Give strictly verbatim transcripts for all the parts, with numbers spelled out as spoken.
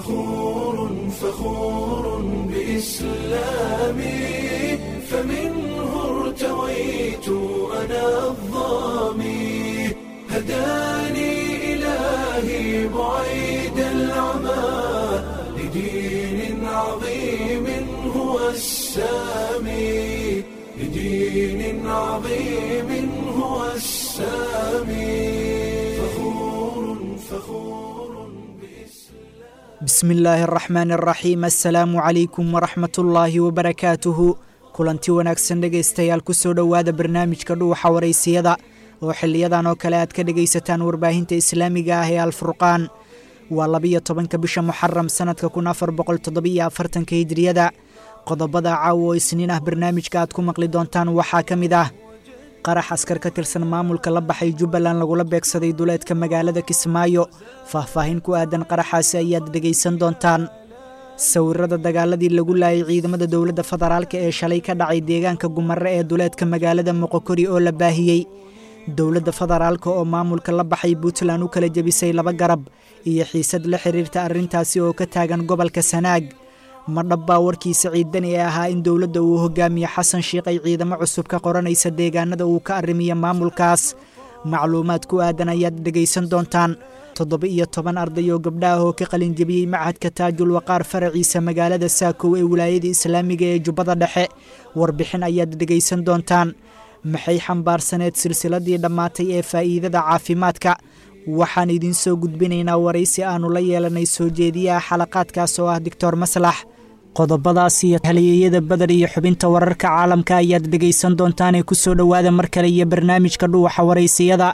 فخور فخور بإسلامي فمنه ارتويت أنا الضامي هداني إلهي بعيد العمى لدين عظيم هو السامي لدين عظيم هو السامي فخور فخور بإسلام بسم الله الرحمن الرحيم السلام عليكم ورحمة الله وبركاته kulanti wanaagsan dhegaystayaal ku soo dhowaada barnaamijka dhuuxa waraysiyada oo xiliyadan oo kale aad ka dhegaysataan warbaahinta islaamiga ah ee alfurqaan waa labiyo tobanka bisha muxaram sanadka kun afar boqol toddobiyo afartanka hijriyada qodobada caawa oo isniin ah barnaamijka aad ku maqli doontaan waxaa ka mid ah qarax askar ka tirsan maamulka la baxay jubbaland lagula beegsaday duleedka magaalada kismaayo faahfaahin ku aadan qaraxaasi ayaad dhegaysan doontaan sawirada dagaaladii lagu laayay ciidamada dowladda federaalka ee shalay ka dhacay deegaanka gumarre ee duleedka magaalada moqokori oo la baahiyey dowladda federaalka oo maamulka la baxay puntland u kala jebisay laba garab iyo xiisad la xiriirta arrintaasi oo ka taagan gobolka sanaag ma dhabbaa warkii saciid deni ee ahaa in dowladda uu hogaamiye xasan shiikh ay ciidamo cusub ka qoranaysa deegaanada uu ka arrimiya maamulkaas macluumaad ku aadan ayaad dhegaysan doontaan toddoba iyo toban arday oo gabdha ah oo ka qalin jebiyey machadka taajul waqaar faraciisa magaalada saakow ee wilaayada islaamiga ee jubbada dhexe warbixin ayaad dhegaysan doontaan maxay xambaarsaneed silsiladii dhammaatay ee faa'iidada caafimaadka waxaan idiin soo gudbinaynaa waraysi aannu la yeelanay soo jeediyaha xalaqaadkaas oo ah doctor maslax qodobadaas iyo halyeeyada badar iyo xubinta wararka caalamka ayaad dhegaysan doontaanee ku soo dhowaada mar kale iyo barnaamijka dhuuxa waraysiyada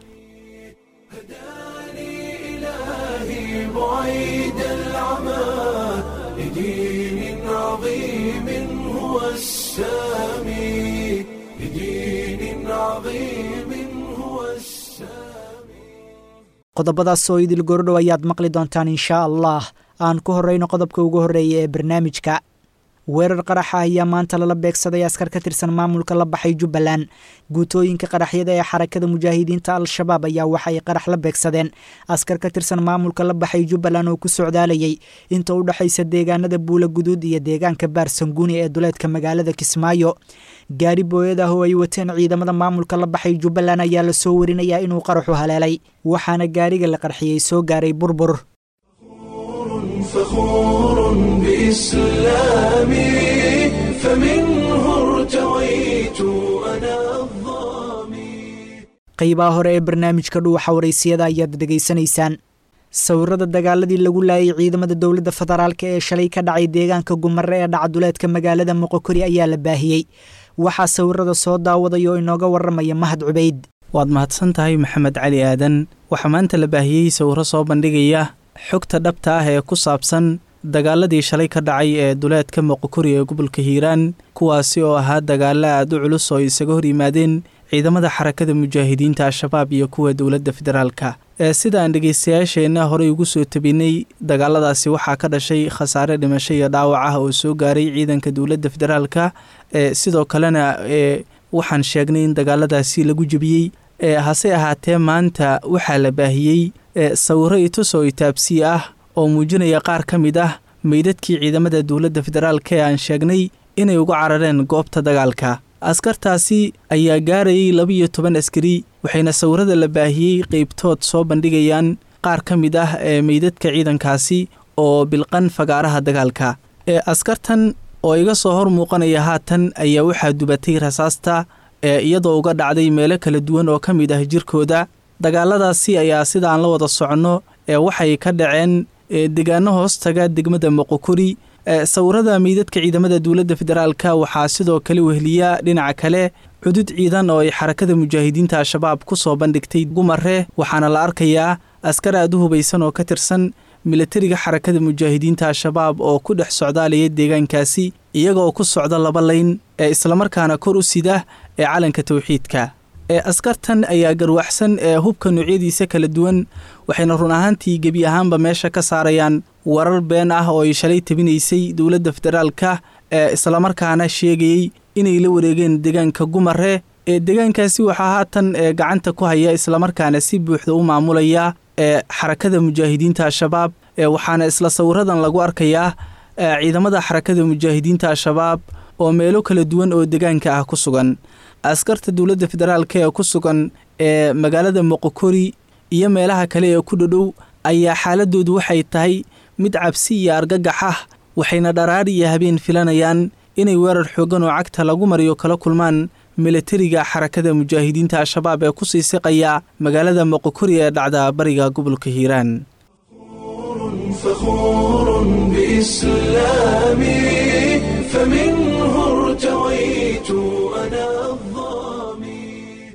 بعيد العمى لدين عظيم هو السامي لدين عظيم هو السامي qodobadaas oo idil gordhow ayaad maqli doontaan inshaa allah aan ku horrayno qodobka ugu horreeya ee barnaamijka weerar qaraxa ayaa maanta lala beegsaday askar ka tirsan maamulka la baxay jubbaland guutooyinka qaraxyada ee xarakada mujaahidiinta al-shabaab ayaa waxa ay qarax la beegsadeen askar ka tirsan maamulka la baxay jubbaland oo ku socdaalayay inta u dhexaysa deegaanada buula guduud iyo deegaanka baarsanguuni ee duleedka magaalada kismaayo gaari booyad ah oo ay wateen ciidamada maamulka la baxay jubbaland ayaa la soo warinayaa inuu qaraxu haleelay waxaana gaariga la qarxiyey soo gaaray burbur فخور بإسلامي فمنه ارتويت أنا الضامي qaybaha hore ee barnaamijka dhuuxa waraysiyada ayaad dhegaysanaysaan sawirada dagaaladii lagu laayay ciidamada dowladda federaalka ee shalay ka dhacay deegaanka gumarre ee dhacduleedka magaalada moqokori ayaa la baahiyey waxaa sawirada soo daawaday oo inooga warramaya mahad cubayd waad mahadsan tahay maxamed cali aadan waxaa maanta la baahiyey sawiro soo bandhigaya xogta dhabta ah ee ku saabsan dagaaladii shalay ka dhacay ee duleedka moqokori ee gobolka hiiraan kuwaasi oo ahaa dagaalo aad u culus oo isaga hor yimaadeen ciidamada xarakada mujaahidiinta al-shabaab iyo kuwa dowladda federaalka ee sida aan dhegaystayaasheenna horey ugu soo tabinay dagaaladaasi waxaa ka dhashay khasaare dhimasho iyo dhaawac ah oo soo gaaray ciidanka dowladda federaalka ee sidoo kalena ee waxaan sheegnay in dagaaladaasi lagu jebiyey ee hase ahaatee maanta waxaa la baahiyey ee sawiro itusoo itaabsii ah oo muujinaya qaar ka mid ah meydadkii ciidamada dowladda federaalka ee aan sheegnay inay uga carareen goobta dagaalka askartaasi ayaa gaarayay laba-iyo toban askari waxayna sawirada la baahiyey qeybtood soo bandhigayaan qaar ka mid ah ee meydadka ciidankaasi oo bilqan fagaaraha dagaalka ee askartan oo iga soo hor muuqanaya haatan ayaa waxaa dubatay rasaasta ee iyadoo uga dhacday meelo kala duwan oo ka mid ah jirkooda dagaaladaasi ayaa sida aan la wada soconno ee waxay ka dhaceen deegaano hoostaga degmada moqokori sawirada meydadka ciidamada dowladda federaalka waxaa sidoo kale wehliya dhinaca kale cudud ciidan oo ay xarakada mujaahidiinta al-shabaab ku soo bandhigtay gumarre waxaana la arkayaa askar aad u hubaysan oo ka tirsan milatariga xarakada mujaahidiinta al-shabaab oo ku dhex socdaalaya deegaankaasi iyagoo ku socda laba layn ee islamarkaana kor u sida ee calanka tawxiidka ee askartan ayaa garwaxsan ee hubka noocyadiisa kala duwan waxayna run ahaantii gebi ahaanba meesha ka saarayaan warar been ah oo ay shalay tabinaysay dowladda federaalka ee islamarkaana sheegayey inay la wareegeen deegaanka gumarre ee deegaankaasi waxaa haatan ee gacanta ku haya islamarkaana si buuxda u maamulaya ee xarakada mujaahidiinta al-shabaab waxaana isla sawiradan lagu arkayaa ciidamada xarakada mujaahidiinta al-shabaab oo meelo kala duwan oo deegaanka ah ku sugan. askarta dowladda federaalka ee ku sugan ee magaalada Moqokori iyo meelaha kale ee ku dhow ayaa xaaladoodu waxay tahay mid cabsi iyo argagax ah, waxayna dharaar iyo habeen filanayaan inay weerar xoogan oo cagta lagu mariyo kala kulmaan militariga xarakada mujaahidiinta al-shabaab ee ku sii siqaya magaalada Moqokori ee dhacda bariga gobolka Hiiraan. فخور بإسلامي فمنه ارتويت أنا الظامي.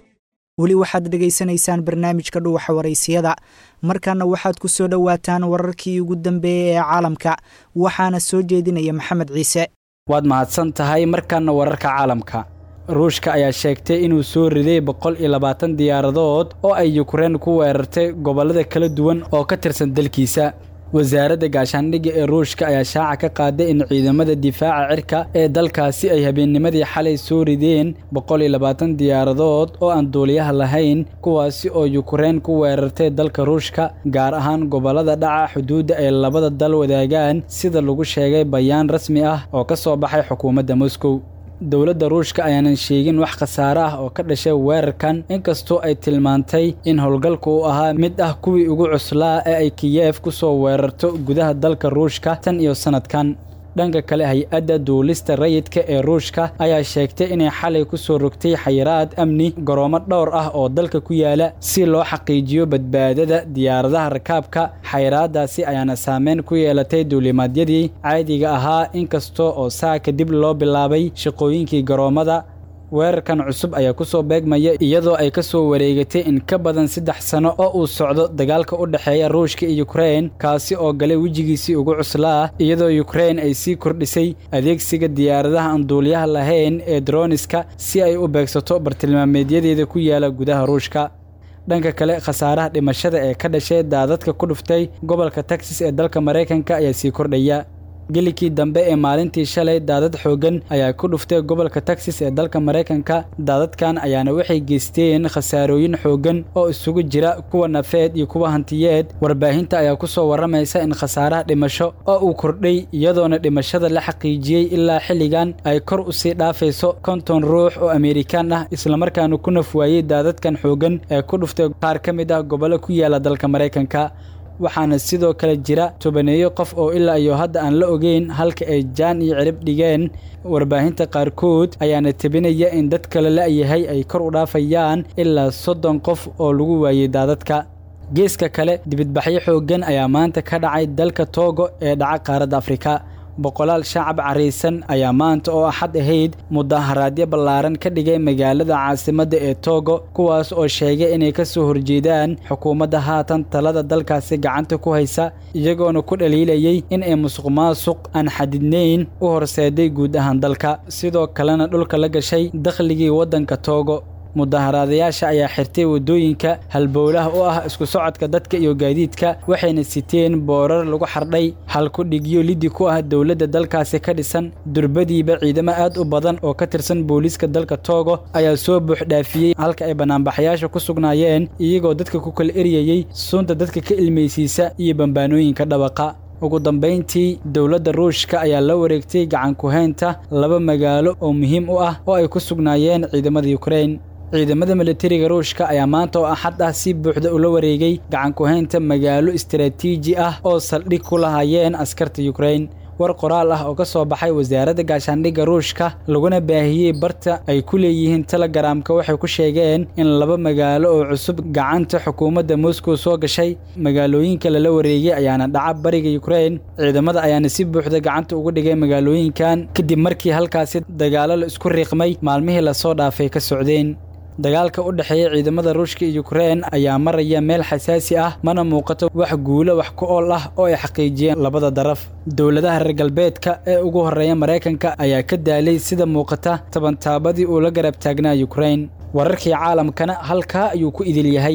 weli waxaad dhegaysanaysaan barnaamijka dhuuxa waraysiyada, markaana waxaad ku soo dhowaataan wararkii ugu dambeeyey ee caalamka, waxaana soo jeedinaya maxamed ciise. waad mahadsan tahay. markaana wararka caalamka. ruushka ayaa sheegtay inuu soo riday boqol iyo labaatan diyaaradood oo ay Ukraine ku weerartay gobollada kala duwan oo ka tirsan dalkiisa. wasaaradda gaashaandhigga ee ruushka ayaa shaaca ka qaaday in ciidamada difaaca cirka ee dalkaasi ay habeennimadii xalay soo rideen boqol iyo labaatan diyaaradood oo aan duuliyaha lahayn, kuwaasi oo Ukraine ku weerartay dalka ruushka, gaar ahaan gobollada dhaca xuduudda ay labada dal wadaagaan, sida lagu sheegay bayaan rasmi ah oo ka soo baxay xukuumadda Moscow. dowladda ruushka ayaanan sheegin wax khasaare ah oo ka dhashay weerarkan, inkastoo ay tilmaantay in howlgalku uu ahaa mid ah kuwii ugu cuslaa ee ay Kiev ku soo weerarto gudaha dalka ruushka tan iyo sanadkan. dhanka kale, hay-adda duulista rayidka ee ruushka ayaa sheegtay inay xalay ku soo rogtay xayiraad amni garoomo dhowr ah oo dalka ku yaala si loo xaqiijiyo badbaadada diyaaradaha rakaabka. xayiraadaasi ayaana saameyn ku yeelatay duulimaadyadii caadiga ahaa, inkastoo oo saa kadib loo bilaabay shaqooyinkii garoomada. weerarkan cusub ayaa ku soo beegmaya iyadoo ay ka soo wareegatay in ka badan saddex sano oo uu socdo dagaalka u dhexeeya ruushka iyo Ukraine, kaasi oo galay wejigiisii ugu cuslaa, iyadoo Ukraine ay sii kordhisay adeegsiga diyaaradaha aan duuliyaha lahayn ee droniska si ay u beegsato bartilmaameedyadeeda ku yaala gudaha ruushka. dhanka kale, khasaaraha dhimashada ee ka dhashay daadadka ku dhuftay gobolka Texas ee dalka Mareykanka ayaa sii kordhaya. gelikii dambe ee maalintii shalay daadad xoogan ayaa ku dhuftay gobolka Texas ee dalka Mareykanka. daadadkan ayaana waxay geysteen khasaarooyin xoogan oo isugu jira kuwa nafeed iyo kuwa hantiyeed. warbaahinta ayaa ku soo waramaysa in khasaaraha dhimasho oo uu kordhay, iyadoona dhimashada la xaqiijiyey ilaa xilligan ay kor u sii dhaafayso konton ruux oo Amerikaan ah, islamarkaana ku nafwaayey daadadkan xoogan ee ku dhuftay qaar ka mid ah gobollo ku yaala dalka Mareykanka. waxaana sidoo kale jira tobaneeyo qof oo ilaa iyo hadda aan la ogeyn halka ay jaan iyo cirib dhigeen. warbaahinta qaarkood ayaana tebinaya in dad kale la'yahay ay kor u dhaafayaan ilaa soddon qof oo lagu waayey daadadka. geeska kale, dibadbaxyo xooggan ayaa maanta ka dhacay dalka Togo ee dhaca qaaradda Afrika. boqolaal shacab careysan ayaa maanta oo axad ahayd mudaharaadyo ballaaran ka dhigay magaalada caasimadda ee Togo, kuwaas oo sheegay inay ka soo horjeedaan xukuumadda haatan talada dalkaasi gacanta ku haysa, iyagoona ku dhaliilayay in ay musuqmaasuq aan xadidnayn u horseeday guud ahaan dalka, sidoo kalena dhulka la gashay dakhligii waddanka Togo. mudaharaadayaasha ayaa xirtay wadooyinka halbowlaha u ah isku socodka dadka iyo gaadiidka, waxayna siteen boorar lagu xardhay halku dhigyo lidi ku ah dowladda dalkaasi ka dhisan. durbadiiba ciidamo aad u badan oo ka tirsan booliiska dalka Togo ayaa soo buux dhaafiyey halka ay banaanbaxayaasha ku sugnaayeen, iyagoo dadka ku kala eryayay sunta dadka ka ilmeysiisa iyo bambaanooyinka dhabaqa. ugu dambeyntii, dowladda ruushka ayaa la wareegtay gacan ku haynta laba magaalo oo muhiim u ah oo ay ku sugnaayeen ciidamada Ukraine. ciidamada militariga ruushka ayaa maanta oo axad ah si buuxda ula wareegay gacan ku haynta magaalo istiraatiiji ah oo saldhig ku lahaayeen askarta Ukraine. war qoraal ah oo ka soo baxay wasaaradda gaashaandhigga ruushka laguna baahiyey barta ay ku leeyihiin Telegramka waxay ku sheegeen in laba magaalo oo cusub gacanta xukuumadda Moscow soo gashay. magaalooyinka lala wareegay ayaana dhaca bariga Ukraine. ciidamada ayaana si buuxda gacanta ugu dhigay magaalooyinkan kadib markii halkaasi dagaalo la isku riiqmay maalmihii la soo dhaafay ka socdeen. dagaalka u dhaxeeya ciidamada Ruushka iyo Ukraine ayaa maraya meel xasaasi ah, mana muuqato wax guulo wax ku ool ah oo ay xaqiijiyeen labada daraf. dowladaha reer galbeedka ee ugu horeeya Mareykanka ayaa ka daalay sida muuqata tabantaabadii uu la garab taagnaa Ukraine. wararkii caalamkana halka ayuu ku idil yahay.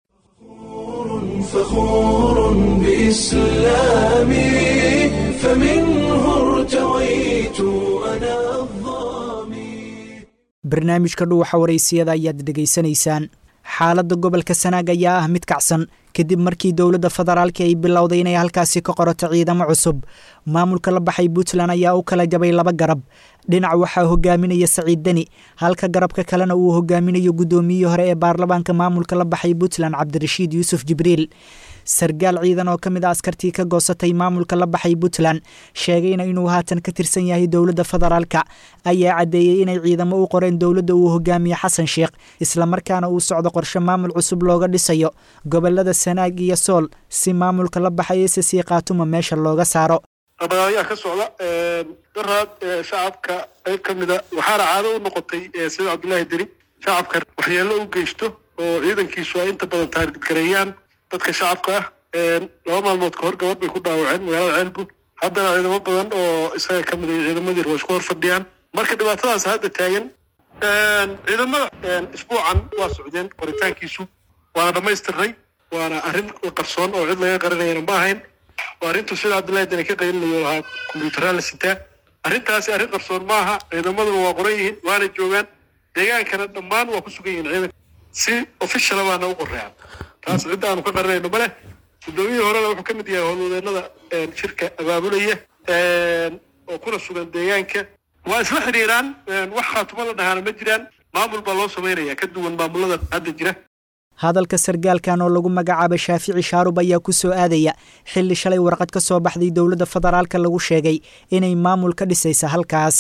فخور بإسلامي فمنه ارتويت أنا barnaamijka dhuuxa waraysiyada ayaad dhegaysanaysaan. xaaladda gobolka sanaag ayaa ah mid kacsan kadib markii dowladda federaalka ay bilowday inay halkaasi ka qorato ciidamo cusub maamulka la baxay puntland ayaa u kala jabay laba garab dhinac waxaa hogaaminaya saciid deni halka garabka kalena uu hogaaminayo guddoomiyihii hore ee baarlamaanka maamulka la baxay puntland cabdirashiid yuusuf jibriil sargaal ciidan oo ka mid a askartii ka goosatay maamulka la baxay puntland sheegayna inuu haatan ka tirsan yahay dowladda federaalka ayaa caddeeyey inay ciidamo u qoreen dowladda uu hogaamiye xasan sheekh islamarkaana uu socdo qorshe maamul cusub looga dhisayo gobolada sanaag iyo sool si maamulka la baxay s c khaatuma meesha looga saaro ayaa ka socda daraad shacabka qayb ka mida waxaana caado u noqotay sida cabdullaahi deri shacabka waxyeello u geysto oo ciidankiisu ay inta badan taargidgareeyaan dadka shacabka ah laba maalmood ka hor gabadh bay ku dhaawaceen magaalada ceelbu haddana ciidamo badan oo isaga ka mid ay ciidamadii waa isku hor fadhiyaan marka dhibaatadaas hadda taagan ciidamada isbuucan waa socdeen qoritaankiisu waana dhammaystiray waana arrin qarsoon oo cid laga qarinayana ma ahayn waa arrintu sida cabdullaahi deni ka qaylinayo lahaa kombiyuutaraan la sitaa arrintaasi arrin qarsoon maaha ciidamaduna waa qoran yihiin waana joogaan deegaankana dhammaan waa ku sugan yihiin ciidanka si officiala baana u qorreeyaan taas cidda aanu ka qarinayno male guddoomiyihii horena wuxuu ka mid yahay howlwadeenada shirka abaabulaya oo kuna sugan deegaanka waa isla xidhiiraan wax khaatuma la dhahaana ma jiraan maamul baa loo samaynaya ka duwan maamulada hadda jira hadalka sargaalkan oo lagu magacaabay shaafici shaarub ayaa ku soo aadaya xilli shalay warqad ka soo baxday dowladda federaalka lagu sheegay inay maamul ka dhisaysa halkaas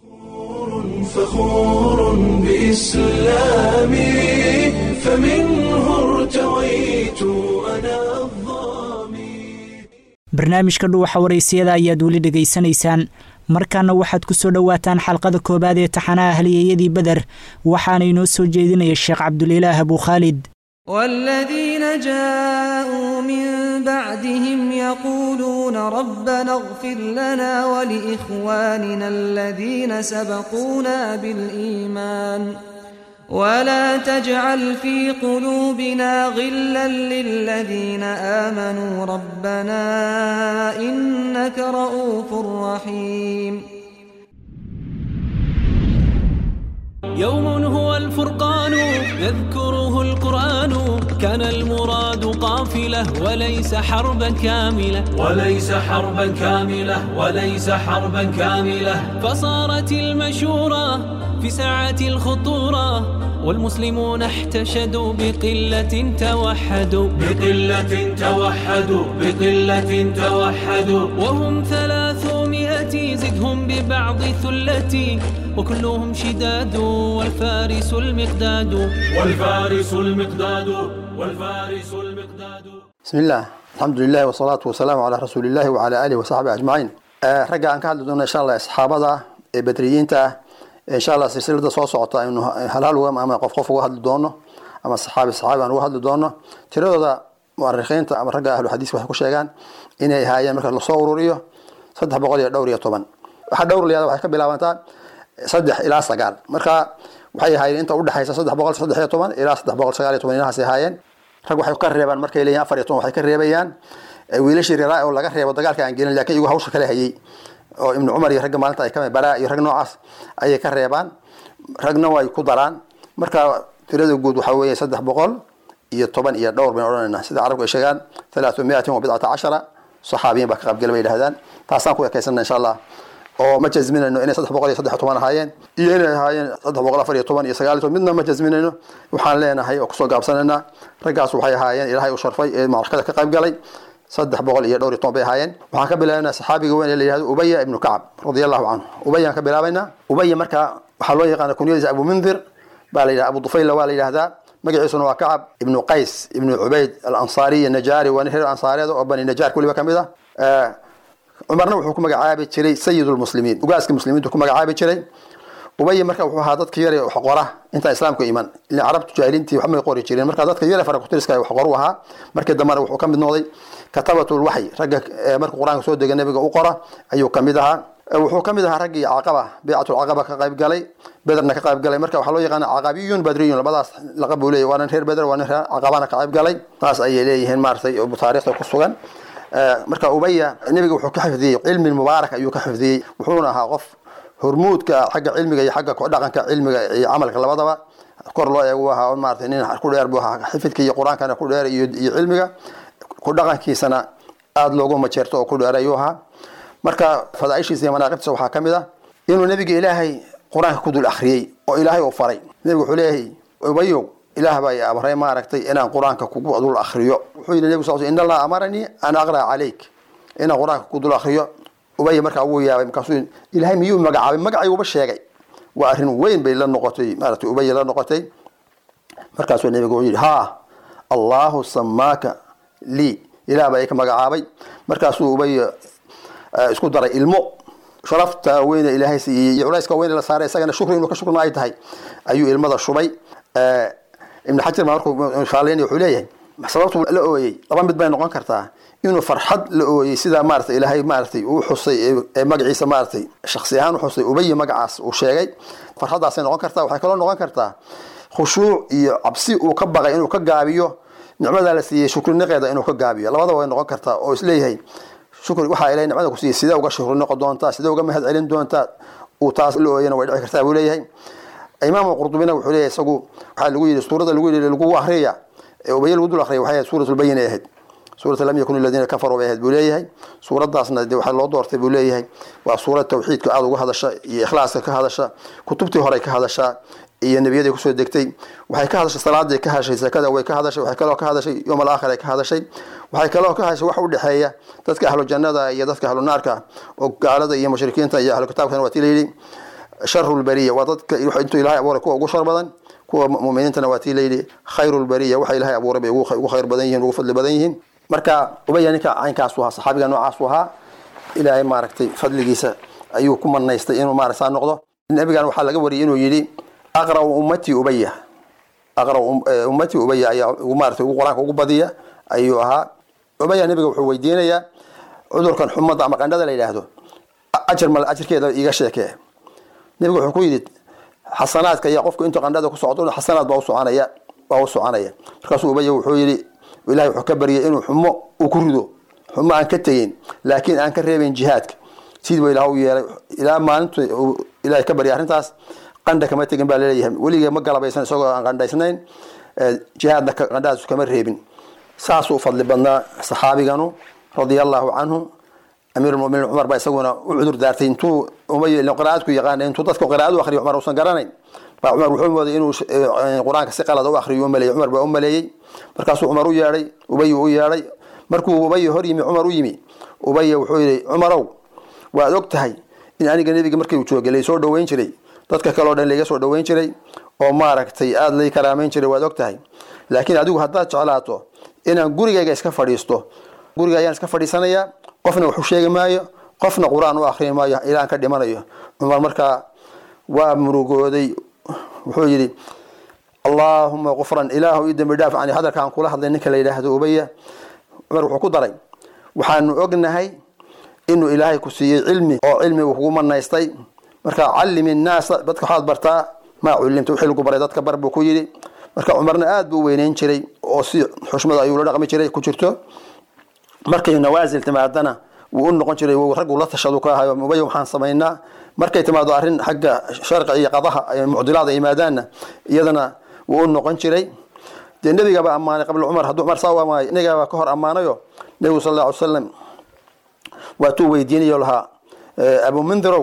فخور بإسلامي فمنه ارتويت أنا الظامي barnaamijka dhuuxa waraysiyada ayaad weli dhegaysanaysaan markaana waxaad ku soo dhowaataan xalqada koobaad ee taxanaha halyeeyadii beder waxaana inoo soo jeedinaya sheekh cabdulilaah abuu khaalid والذين جاءوا من بعدهم يقولون ربنا اغفر لنا ولإخواننا الذين سبقونا بالإيمان ولا تجعل في قلوبنا غلا للذين آمنوا ربنا إنك رؤوف رحيم يوم هو الفرقان يذكره القرآن كان المراد قافلة وليس حربا كاملة وليس حربا كاملة وليس حربا كاملة فصارت المشورة في ساعة الخطورة والمسلمون احتشدوا بقلة توحدوا بقلة توحدوا بقلة توحدوا وهم ثلاثمائة زدهم ببعض ثلتي وكلهم شداد والفارس المقداد والفارس المقداد والفارس المقداد بسم الله الحمد لله والصلاة والسلام على رسول الله وعلى آله وصحبه أجمعين رجع أن كان إن شاء الله أصحابنا بدريين تا إن شاء الله سلسلة صوص عطا إنه هلال وما قف قف واحد لدونه أما الصحابة الصحابة أنا واحد لدونه ترى هذا مؤرخين تا أما رجع أهل الحديث وحكوا شيئا إن هاي مثل الصورية صدق بقول دورية طبعا واحد دور اللي هذا واحد كبير لوانتا صدق إلى سجال مركا waxay ahaayeen inta u dhaxaysa saddex boqol saddex iyo toban ilaa saddex boqol sagaal iyo toban inahaas ay ahaayeen rag waxay ka reebaan markay leeyahay afar iyo toban waxay ka reebayaan wiilashii reeraa oo laga reebo dagaalka aan gelin laakiin iyagu hawsha kale hayay oo ibnu umar iyo rag maalinta ay ka mid baraa iyo rag noocaas ayay ka reebaan ragna way ku daraan marka tirada guud waxa weeye saddex boqol iyo toban iyo dhowr bin oranayna sida carabku ay sheegaan ثلاثمائة وبضعة عشر صحابيين baa ka qayb galay yiraahdaan taasaan ku ekeysana insha Allah oo ma jazminayno inay saddex boqol iyo saddex iyo toban ahaayeen iyo inay ahaayeen saddex boqol afar iyo toban iyo sagaal iyo toban midna ma jazminayno waxaan leenahay oo ku soo gaabsanayna ragaas waxay ahaayeen ilaahay u sharfay ee markada ka qayb galay saddex boqol iyo dhowr iyo toban bay ahaayeen waxaan ka bilaabaynaa saxaabiga weyn ee la yiraahdo Ubay ibn Ka'b radiyallahu anhu Ubay ka bilaabaynaa Ubay marka waxa loo yaqaan kunyadiisa Abu Munzir baa la yiraahdaa Abu Dufayl waa la yiraahdaa magaciisuna waa Ka'b ibn Qays ibn Ubayd al-Ansari an-Najari wa nahir al-Ansariyada oo bani Najar kulliba kamida ee umarna wuxuu ku magacaabi jiray sayyidul muslimiin ugaaska muslimiintu ku magacaabi jiray Ubay marka wuxuu ahaa dadka yar ee wax qora inta islaamku iman ilaa carabtu jaahilintii wax ma qori jireen marka dadka yar faraq tiriska wax qor u ahaa markii dambe wuxuu kamid noqday katabatul wahyi ragga marka quraanka soo degay nabiga u qora ayuu kamid ahaa wuxuu kamid ahaa raggii aqaba bay'atul aqaba ka qayb galay badarna ka qayb galay marka waxa loo yaqaan aqabiyun badriyun labadaas laqab uu leeyahay waana reer badar waana reer aqabana ka qayb galay taas ay leeyihiin maartay oo taariikhda ku sugan marka Ubaya nabiga wuxuu ka xifdiyay cilmi mubaarak ayuu ka xifdiyay wuxuuna ahaa qof hormuudka xagga cilmiga iyo xagga ku dhaqanka cilmiga iyo amalka labadaba kor loo eego waxa maartay nin ku dheer buu xifidka iyo quraankana ku dheer iyo cilmiga ku dhaqankiisana aad loogu majeerto oo ku dheerayo ha marka fadaa'ishiisa iyo manaaqibtiisa waxa kamid ah inuu nabiga ilaahay quraanka ku dul akhriyay oo ilaahay uu faray nabigu wuxuu leeyahay ubayo ilaah baa amray ma aragtay inaan quraanka ku dul akhriyo wuxuu yiri nabigu sallallahu alayhi wasallam inna allaha amarani an aqra alayk inaan quraanka ku dul akhriyo ubayo marka uu yaabay markaasuu ilaahay miyuu magacaabay magacayuuba sheegay waa arrin weyn bay la noqotay maaragtay ubayo la noqotay markaasuu nabigu uu yiri ha allahu sammaaka li ilaah baa ka magacaabay markaasuu ubayo isku daray ilmo sharafta weyn ilaahay siiyay culayska weyn la saaray isagana shukri inuu ka shukriyo ay tahay ayuu ilmada shubay ibn xajar markuu shaaleen wuxuu leeyahay sababtu la ooyay laba mid bay noqon kartaa inuu farxad la ooyay sida maartay ilaahay maartay uu xusay ee magaciisa maartay shakhsi ahaan uu xusay ubay magacaas uu sheegay farxadaas ay noqon kartaa waxay kala noqon kartaa khushuuc iyo cabsi uu ka baqay inuu ka gaabiyo nicmada la siiyay shukrinaqeeda inuu ka gaabiyo labadaba way noqon kartaa oo isleeyahay shukri waxa ilaahay nicmada ku siiyay sida uga shukrinaqo doontaa sida uga mahad celin doontaa uu taas la ooyana way dhici kartaa buu leeyahay imaam qurtubina wuxuu leeyahay isagu waxa lagu yiri suurada lagu yiri lagu akhriya ee ubay lagu dul akhriya waxay suuratul bayina ahayd suurada lam yakun alladina kafaru bay ahayd buu leeyahay suuradaasna waxa loo doortay buu leeyahay waa suurad tawxiidka aad uga hadasha iyo ikhlaaska ka hadasha kutubtii hore ka hadasha iyo nabiyada ku soo degtay waxay ka hadashay salaada ka hadashay zakada way ka hadashay waxay kale oo ka hadashay yawm al-aakhir ka hadashay waxay kale oo ka hadashay wax u dhaxeeya dadka ahlu jannada iyo dadka ahlu naarka oo gaalada iyo mushrikiinta iyo ahlu kitaabka waa tilayli sharru al-bariyya wa dadka intu ilaahay abuuray kuwa ugu shar badan kuwa muuminiintana waa tilayli khayru al-bariyya waxa ilaahay abuuray bay ugu khayr badan yihiin ugu fadli badan yihiin marka ubayanika aynkaas waa saxaabiga noocaas waa ilaahay maaragtay fadligiisa ayuu ku manaystay inuu maaragtay noqdo nabigan waxa laga wariyay inuu yiri aqra ummati ubayya aqra ummati ubayya ayaa ugu maartay ugu quraanka ugu badiya ayuu ahaa ubayya nabiga wuxuu weydiinayaa cudurkan xumada ama qandhada la yiraahdo ajir mal ajirkeeda iga sheekay nabigu wuxuu ku yiri xasanaadka iyo qofku inta qandhada ku socdo xasanaad baa u soconaya baa u soconaya markaas ubayya wuxuu yiri ilaahay wuxuu ka bariyay inuu xumo uu ku rido xumo aan ka tagin laakiin aan ka reebin jihaadka sidii ilaahay u yeelay ilaa maalinta ilaahay ka bariyay arintaas qandha kama tagin baa leeyahay waliga ma galabaysan isagoo aan qandhaysnayn jihaadna qandhaas kama reebin saas uu fadli badnaa saxaabiganu radiyallahu anhu amir al-mu'minin Umar baa isaguna u cudur daartay intuu umay qiraa'ad ku yaqaan intuu dadku qiraa'ad u akhriyo Umar uusan garanayn baa Umar wuxuu mooday inuu quraanka si qalad u akhriyo umaleeyay Umar baa umaleeyay markaas Umar u yeeray ubay u yeeray markuu ubay hor yimi Umar u yimi ubay wuxuu yiri Umarow waad og tahay in aniga nabiga markii uu joogay soo dhaweyn jiray dadka kale oo dhan laga soo dhaweyn jiray oo maaragtay aad lay karaameyn jiray waad og tahay laakiin adigu haddaad jeclaato inaan gurigayga iska fadhiisto guriga ayaan iska fadhiisanayaa qofna wuxuu sheegi maayo qofna quraan u akhriin maayo ilaa ka dhimanayo Umar markaa waa murugooday wuxuu yiri Allahumma ghufran ilaahu idam daaf aan hadalkan kula hadlay ninka la yiraahdo ubayya Umar wuxuu ku daray waxaan ognahay inuu ilaahay ku siiyay cilmi oo cilmi uu kugu manaystay marka callimi naas dadka waxaad bartaa ma culimta wixii lagu baray dadka bar buu ku yiri marka Umarna aad buu weyneyn jiray oo si xushmada ayuu la dhaqmi jiray ku jirto markay nawaasil timaadana wuu u noqon jiray wuu rag la tashado ka hayo ubayyo waxaan sameeynaa markay timaado arrin xagga sharci iyo qadaha ay mucdilaada yimaadaana iyadana wuu u noqon jiray de nabiga ba amaanay qabla Umar haduu Umar saawa ma nabiga ba ka hor amaanayo nabiga sallallahu alayhi wasallam waa tuu weydiinayo laha Abu Mundirow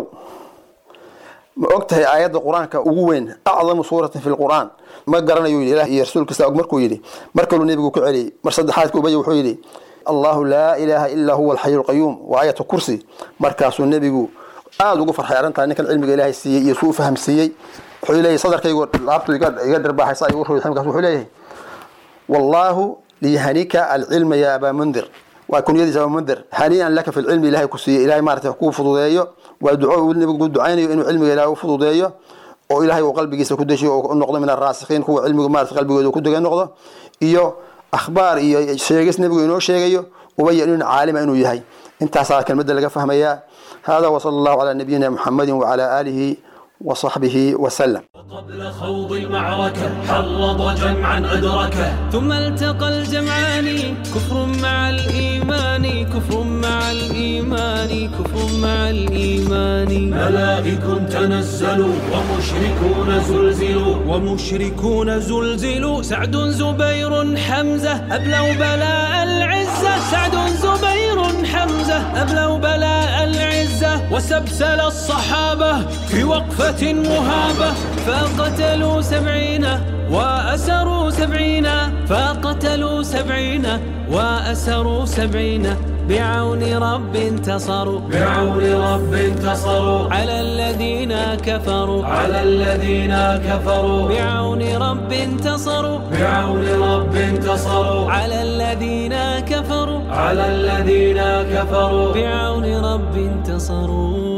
ma ogtahay aayada quraanka ugu weyn a'zamu suuratin fil quraan ma garanayo ilaahay iyo rasuulkiisa og markuu yiri markuu nabigu ku celiyay mar saddexaad ku ubayyo wuxuu yiri الله لا إله إلا هو الحي القيوم وآية الكرسي مركز النبي aad ugu farxay arinta ninkan cilmiga Ilaahay siiyay iyo suu fahamsiiyay wuxuu leeyahay sadarkaygu laabtu iga darbaaxay ayuu ruuxay markaas wuxuu leeyahay wallahu li hanika al-ilm ya aba mundir wa kunyadiisa aba mundir haniyan laka fi al-ilm Ilaahay ku siiyay Ilaahay maartay ku fududeeyo waa duco uu nabigu ducaynayo inuu cilmiga Ilaahay u fududeeyo oo Ilaahay uu qalbigiisa ku dashiyo oo noqdo min ar-rasikhin kuwa cilmiga maartay qalbigooda ku dagan noqdo iyo akhbaar iyo sheegis nabigu inoo sheegayo ubay inuu caalim inuu yahay intaas kalmada laga fahmaya hada wa sallallahu ala nabiyina muhammadin wa ala alihi وصحبه وسلم. قبل خوض المعركة حرض جمعا أدركه ثم التقى الجمعان كفر مع الإيمان كفر مع الإيمان كفر مع الإيمان ملائك تنزلوا ومشركون زلزلوا ومشركون زلزلوا سعد زبير حمزة أبلوا بلاء العزة سعد زبير حمزة أبلوا بلاء العزة وسبسل الصحابة في وقفة مهابة فقتلوا سبعين وأسروا سبعين فقتلوا سبعين وأسروا سبعين بعون رب انتصروا بعون رب انتصروا على الذين كفروا على الذين كفروا بعون رب انتصروا بعون رب انتصروا على الذين كفروا على الذين كفروا بعون رب انتصروا.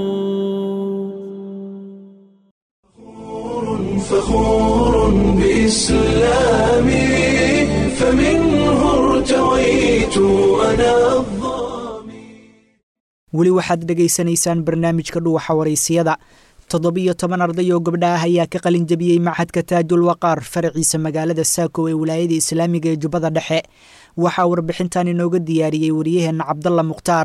فخور بإسلامي فمنه ارتويت أنا weli waxaad dhegaysanaysaan barnaamijka dhuuxa waraysiyada toddobiyo toban arday oo gabdha ah ayaa ka qalin jabiyey machadka taajul waqaar faraciisa magaalada saako ee wilaayada islaamiga ee jubbada dhexe waxaa warbixintan inooga diyaariyey wariyaheenna cabdalla mukhtaar.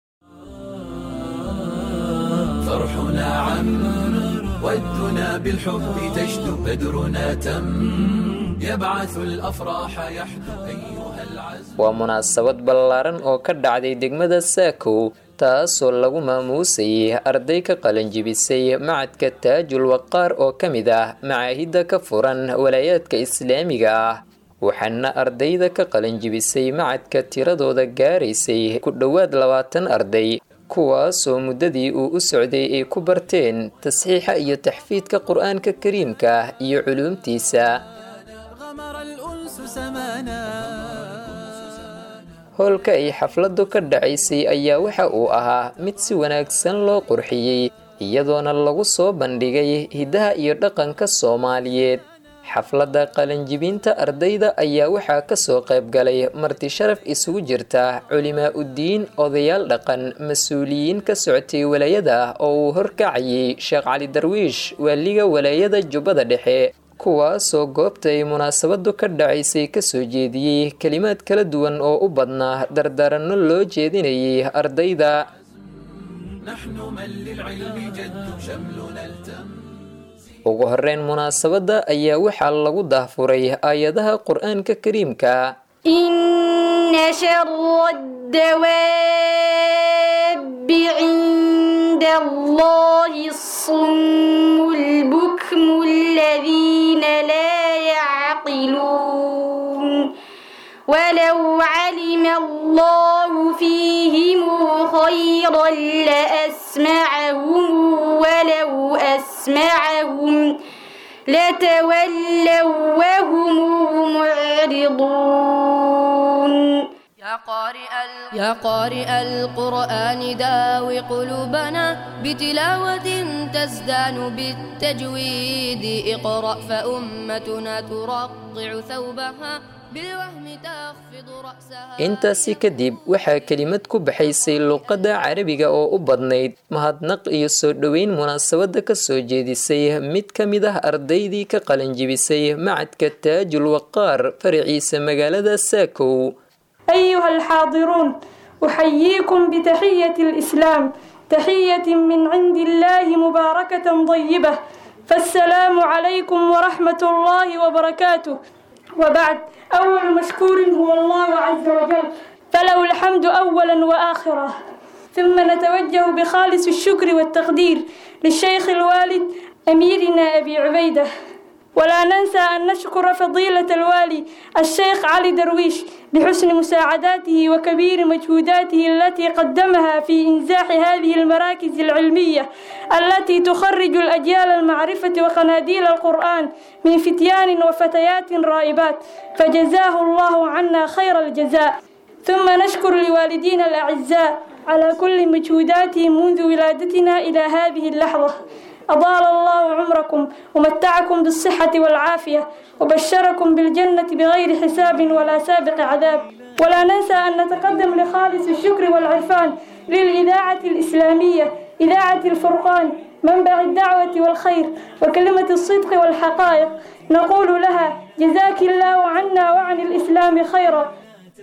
ودنا بالحب تجد بدرنا تم يبعث الأفراح يحدو أيها العزم. waa munaasabad ballaaran oo ka dhacday degmada Saakow taasoo lagu maamuusay arday ka qalin jibisay macadka taajul waqaar oo kamid ah macaahidda ka furan walaayaadka islaamiga ah waxaana ardayda ka qalin jibisay macadka tiradooda gaaraysay ku dhowaad labaatan arday kuwaasoo muddadii uu u socday ay ku barteen tasxiixa iyo taxfiidka qur'aanka kariimka iyo culuumtiisa. howlka ay xafladu ka dhacaysay ayaa waxa uu ahaa mid si wanaagsan loo qurxiyey iyadoona lagu soo bandhigay hidaha iyo dhaqanka Soomaaliyeed. xafladda qalinjibinta ardayda ayaa waxaa ka soo qayb galay marti sharaf isugu jirta culimaa udiin odayaal dhaqan mas-uuliyiin ka socotay walaayada oo uu horkacayay Sheekh Cali Darwiish waaliga walaayada Jubbada Dhexe kuwaasoo goobta ay munaasabadu ka dhacaysay ka soo jeediyey kalimaad kala duwan oo u badnaa dardaranno loo jeedinayay ardayda. ugu horeyn munaasabada ayaa waxaa lagu daahfuray aayadaha qur'aanka kariimka. inna sharra ad-dawaabi 'inda Allahi as-summul bukmu alladhina laa ya'qiluun ولو علم الله فيهم خيرا لأسمعهم ولو أسمعهم لتولوا وهم معرضون. يا قارئ يا قارئ القرآن داوي قلوبنا بتلاوة تزدان بالتجويد اقرأ فأمتنا ترقع ثوبها intaasi kadib waxaa kelimad ku baxaysay luqadda carabiga oo u badnayd mahadnaq iyo soo dhoweyn munaasabada ka soo jeedisay mid ka mid ah ardaydii ka qalin jibisay macadka taajul waqaar faraciisa magaalada Saakow. أيها الحاضرون أحييكم بتحية الإسلام تحية من عند الله مباركة طيبة فالسلام عليكم ورحمة الله وبركاته. وبعد أول مشكور هو الله عز وجل فله الحمد أولا وآخرا ثم نتوجه بخالص الشكر والتقدير للشيخ الوالد أميرنا أبي عبيدة ولا ننسى أن نشكر فضيلة الوالي الشيخ علي درويش لحسن مساعداته وكبير مجهوداته التي قدمها في إنزاح هذه المراكز العلمية التي تخرج الأجيال المعرفة وقناديل القرآن من فتيان وفتيات رائبات فجزاه الله عنا خير الجزاء. ثم نشكر لوالدينا الأعزاء على كل مجهوداتهم منذ ولادتنا إلى هذه اللحظة. أطال الله عمركم ومتعكم بالصحة والعافية وبشركم بالجنة بغير حساب ولا سابق عذاب. ولا ننسى أن نتقدم لخالص الشكر والعرفان للإذاعة الإسلامية إذاعة الفرقان منبع الدعوة والخير وكلمة الصدق والحقائق نقول لها جزاك الله عنا وعن الإسلام خيرا.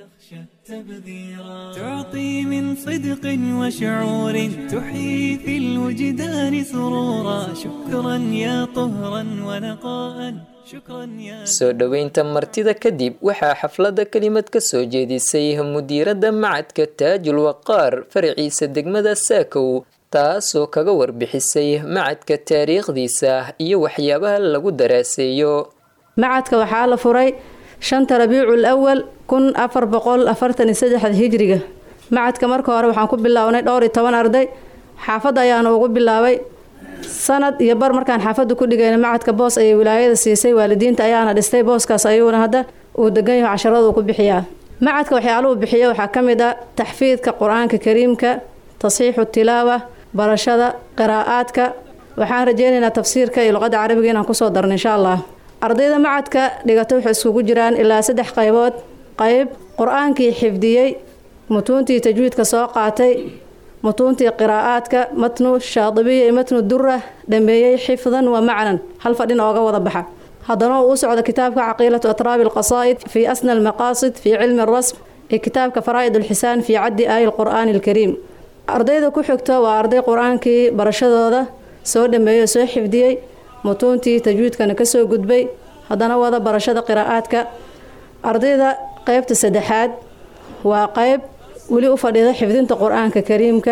تعطي من صدق وشعور تحيي في الوجدان سرورا شكرا يا طهرا ونقاء شكرا يا soo dhoweynta martida kadib waxaa xafladda kelimad ka soo jeedisay mudiiradda macadka taajul waqaar faraciisa degmada Saakow taasoo kaga warbixisay macadka taariikhdiisa iyo waxyaabaha lagu daraaseeyo. macadka waxaa la furay shanta rabiicul awwal kun afar boqol afartan iyo saddex hijriga. macadka marka hore waxaan ku bilownay dhowr iyo toban arday xaafadda ayaan ugu bilaabay sanad iyo bar markaan xaafadda ku dhigayna macadka boos ay wilaayada siisay waalidiinta ayaana dhistay booskaas ayuuna hadda uu degan yahay casharada uu ku bixiyaa. macadka waxyaaluhu bixiya waxaa ka mid ah taxfiidka qur-aanka kariimka, tasxiixu tilaawa, barashada qiraa'aadka. waxaan rajeynaynaa tafsiirka iyo luqadda carabiga inaan kusoo darno insha allah. ardayda macadka dhigata waxay isugu jiraan ilaa saddex qaybood. qayb qur-aankii xifdiyey, mutuuntii tajwiidka soo qaatay, mutuuntii qiraa'aadka matnu shaadibiya iyo matnu dura dhameeyey xifdan wa macnan hal fadhin ooga wada baxa. haddana uu socdo kitaabka caqiilatu atraabi alqasaa'id fi asna almaqaasid fi cilmi alrasm iyo kitaabka faraa'id alxisaan fi caddi aayi alqur'aani alkariim. ardayda ku xigto waa arday qur-aankii barashadooda soo dhameeyey soo xifdiyey, mutuuntii tajwiidkana ka soo gudbay, haddana wada barashada qiraa'aadka. ardayda qaybta saddexaad waa qayb weli u fadhida xifdinta qur-aanka kariimka.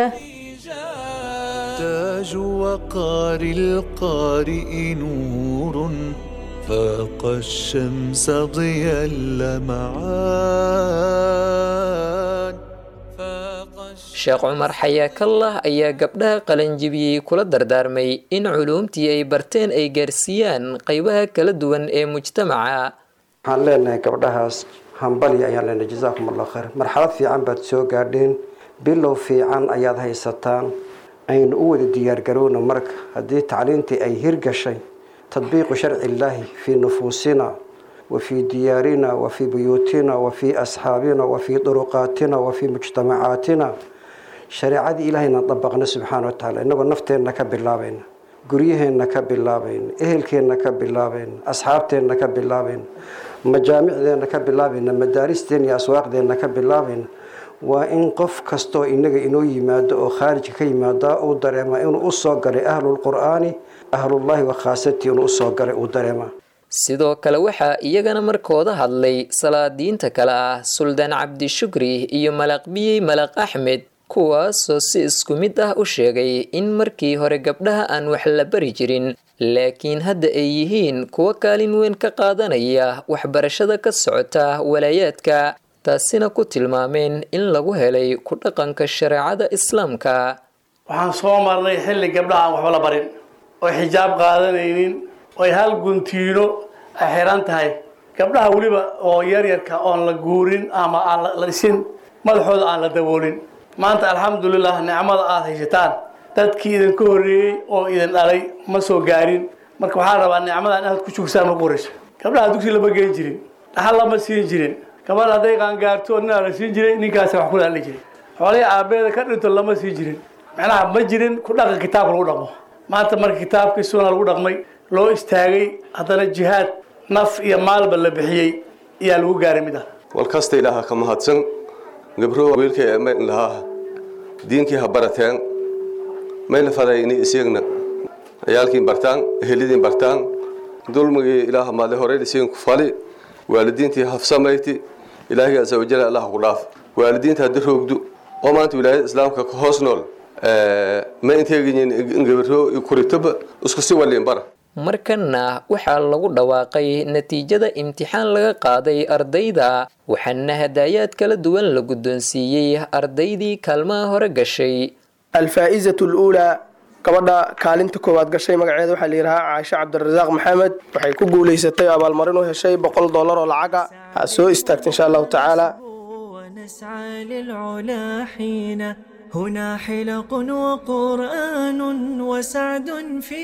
تاج وقار القارئ نور فاق الشمس ضيا اللمعان. sheekh cumar xayaakallah ayaa gabdhaha qalanjibiyey kula dardaarmay in culuumtii ay barteen ay gaarsiiyaan qaybaha kala duwan ee mujtamaca. waxaan leenahay gabdhahaas hambali ayaan leenahay jazaakum allah khayr. marxalad fiican baad soo gaadheen, bilow fiican ayaad haysataan. aynu u wada diyaargarowna marka haddii tacliintii ay hirgashay tadbiiqu sharci illaahi fii nufuusina wa fii diyaarina wa fii buyuutina wa fii asxaabina wa fii duruqaatina wa fii mujtamacaatina shareecadii ilaahayna dabaqna subxaana wa tacaala innagoo nafteenna ka bilaabayna, guryaheenna ka bilaabayna, ehelkeenna ka bilaabayna, asxaabteenna ka bilaabayna, majaamicdeenna ka bilaabayna, madaaristeenna iyo aswaaqdeenna ka bilaabayna. waa in qof kastoo inaga inoo yimaado oo khaarijka ka yimaada uu dareema inuu u soo galay ahlulqur'aani ahlullahi wa khaasatii inuu usoo galay uu dareema. sidoo kale waxaa iyagana markooda hadlay salaadiinta kale ah suldaan cabdishukri iyo malaqbiyey malaq axmed kuwaasoo si isku mid ah u sheegay in markii hore gabdhaha aan wax la bari jirin laakiin hadda ay yihiin kuwa kaalin weyn ka qaadanaya waxbarashada ka socota walaayaadka, taasina ku tilmaameen in lagu helay ku dhaqanka shareecada islaamka. waxaan soo marnay xilli gabdhaha aan waxba la barin oo xijaab qaadanaynin oo hal guntiino ay xiran tahay, gabdhaha weliba oo yaryarka oon la guurin ama aan la dhisin madaxooda aan la daboolin. maanta alxamdulilah nicmada aad haysataan dadkii idinka horreeyey oo idin dhalay ma soo gaarin. marka waxaan rabaa nicmadan inaad ku jugsaan marka horeysa. gabdhaha dugsi lama geen jirin, dhaxal lama siin jirin. gabadh hadday qaangaarto ninaa la siin jiray, ninkaasi wax ku dhaali jiray. xoolihii aabeeda ka dhinto lama siin jirin, macnaha ma jirin ku dhaqan kitaabka lagu dhaqmo. maanta marka kitaabkii sunna lagu dhaqmay loo istaagay, haddana jihaad naf iyo maalba la bixiyey ayaa lagu gaaray mid ah. walkasta ilaaha ka mahadsan. gabdho wiilka ee ma lahaa diinkii ha barateen mayna faday inay isagna ayaalkiin bartaan, ehelidiin bartaan, dulmigii ilaaha maale hore isiin ku fali, waalidiintii hafsamayti ilaahay azza wajalla allah ku dhaaf. waalidiinta hadii roogdu oo maanta wilaayada islaamka ka hoos nool ee ma inteegin gabdho kuritoba isku si waliin bara. markana waxaa lagu dhawaaqay natiijada imtixaan laga qaaday ardayda, waxaana hadaayad kala duwan la guddoonsiiyey ardaydii kaalmaha hore gashay. alfaa'izatu alula gabadha kaalinta koowaad gashay magaceeda waxaa la yidhahaa caasha cabdirasaaq maxamed. waxay ku guulaysatay abaalmarin u heshay boqol dollar oo lacaga. ha soo istaagta insha allahu tacaala. ونسعى للعلا حين هنا حلق وقرآن وسعد في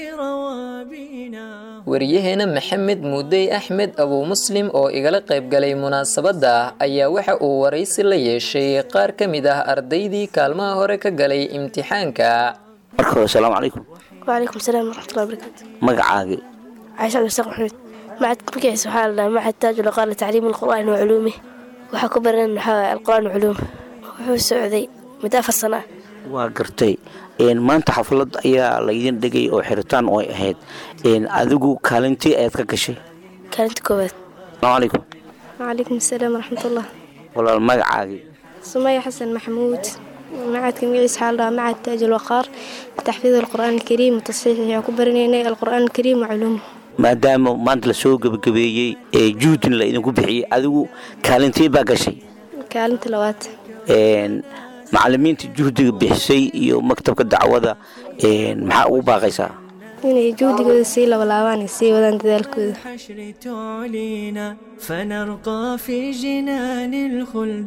روابينا. wariyaheena maxamed muudey axmed abuu muslim oo igala qayb galay munaasabadda ayaa waxa uu waraysi la yeeshay qaar ka mid ah ardaydii kaalmaha hore ka galay imtixaanka. marka assalaamu calaykum. وعليكم السلام ورحمة الله وبركاته. magacaagi عائشة عبد الرزاق محمود. معهد بقيع سبحان الله معهد تاج الوقار لتعليم القرآن وعلومه وحكوا برنا القرآن وعلومه وحو السعودي مدافع الصناعة. waa gartay een maanta xaflad ayaa la idin dhigay oo xiritaan oo ay ahayd een adigu kaalintii aad ka gashay. كانت كوبات. assalaamu calaykum. وعليكم السلام ورحمة الله. walaal magacaagi سمية حسن محمود. معهد كمية سبحان الله معهد تاج الوقار لتحفيظ القرآن الكريم وتصحيحه وحكوا برنا القرآن الكريم وعلومه. maadaama maanta la soo gabagabeeyey ee juudin la idinku bixiyey adigu kaalintii baa gashay. كانت لوات. een macallimiinta juhdiga bixisay iyo maktabka dacwada een maxaa ugu baaqaysaa. inay juhdigooda sii labalaabaan sii wadaan dadaalkooda. حشر تعلينا فنرقى في جنان الخلد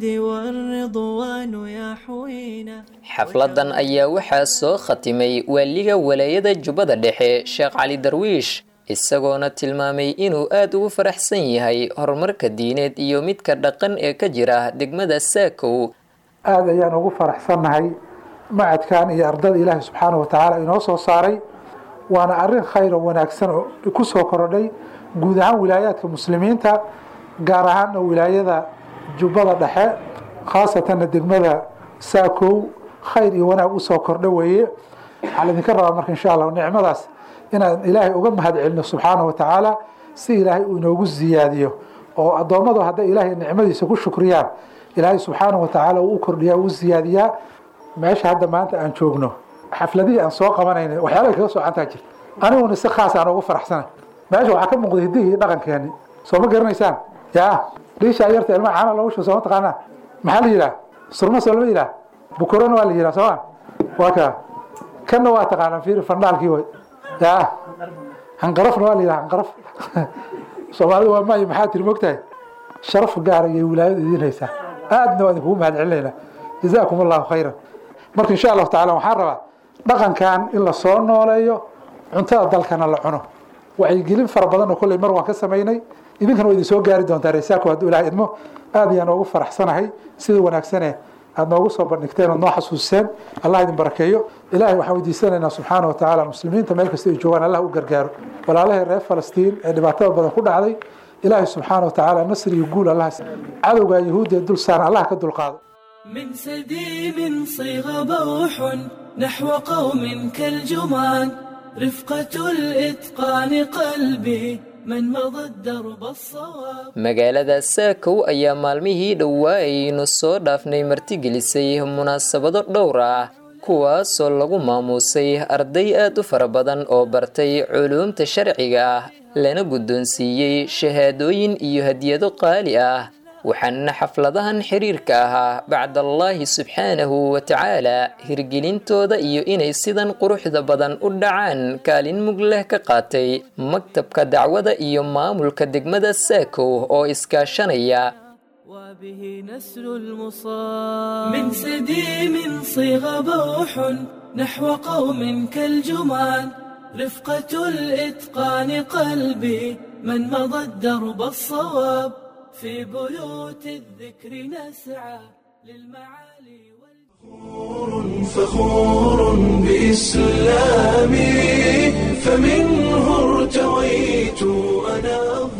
والرضوان يحوينا. xafladan ayaa waxaa soo khatimay waaliga walaayada jubbada dhexe sheekh cali darwiish isagoona tilmaamay inuu aad ugu faraxsan yahay horumarka diineed iyo midka dhaqan ee ka jira degmada Saakow. aad ayaan ugu faraxsanahay macadkan iyo ardada ilaahay subxaanahu wa tacaala inoo soo saaray waana arrin khayr oo wanaagsan oo ku soo korodhay guud ahaan wilaayaadka muslimiinta gaar ahaan wilaayada jubbada dhexe khaasatan degmada Saakow khayr iyo wanaag u soo kordhay weeye waxaan idinka rabaa marka insha Allah nicmadaas inaan ilaahay uga mahadcelino subxaanahu wa tacaala si ilaahay uu inoogu ziyaadiyo oo adoomadu hadday ilaahay nicmadiisa ku shukriyaan ilaahay subxaanahu wa tacaala uu u kordhiyaa uu ziyaadiyaa. meesha hadda maanta aan joogno xafladihii aan soo qabanaynay waxyaalaha kaga soo cantaa jirta aniguna si khaas aan ugu faraxsanay meesha waxaa ka muuqda hiddihii iyo dhaqankeeni soo ma garanaysaan yaa dhiishaa yarta ilmaha caana loogu shubo soo ma taqaanaa maxaa la yidhaha surma soo lama yidhaha bukurona waa la yidhaha sooma waa kaa kanna waa taqaanaa fiiri fandhaalkii way yaa hanqarafna waa la yidhaha hanqaraf soomaalidu waa maayo maxaa tiri mogtahay sharaf gaara iyo wilaayadu idiin haysaa aadna waa idinkugu mahadcelinaynaa jazaakum allahu khayran. marka insha allahu tacaala waxaan rabaa dhaqankan in la soo nooleeyo cuntada dalkana la cuno wacyigelin fara badan oo kolley mar waan ka samaynay idinkana waa idin soo gaari doontaa reesaako hadduu ilaahay idmo aad ayaan ugu faraxsanahay sida wanaagsane aad noogu soo bandhigteen ood noo xasuusteen allah idin barakeeyo. ilaahay waxaan weydiisanaynaa subxaana wa tacaala muslimiinta meel kasta ay joogaan allah u gargaaro walaalahii reer falastiin ee dhibaatada badan ku dhacday ilaahay subxaana wa tacaala nasri iyo guul allah cadowga yahuudda dul saaran allah ka dulqaado. من سديم صيغ بوح نحو قوم كالجمان رفقة الإتقان قلبي من مضى الدرب الصواب. magaalada Saakow ayaa maalmihii dhowaa aynu soo dhaafnay martigelisay munaasabado dhowr ah kuwaasoo lagu maamuusay arday aad u fara badan oo bartay culuumta sharciga ah lana guddoonsiiyey shahaadooyin iyo hadiyado qaali ah. waxaana xafladahan xiriirka ahaa bacdallaahi subxaanahu wa tacaala hirgelintooda iyo inay sidan quruxda badan u dhacaan kaalin mug leh ka qaatay maktabka dacwada iyo maamulka degmada Saakow oo iskaashanaya. وبه نسل المصاب من سديم صيغ بوح نحو قوم كالجمان رفقة الإتقان قلبي من مضى الدرب الصواب في بيوت الذكر نسعى للمعالي والفخور فخور بإسلامي فمنه ارتويت أنا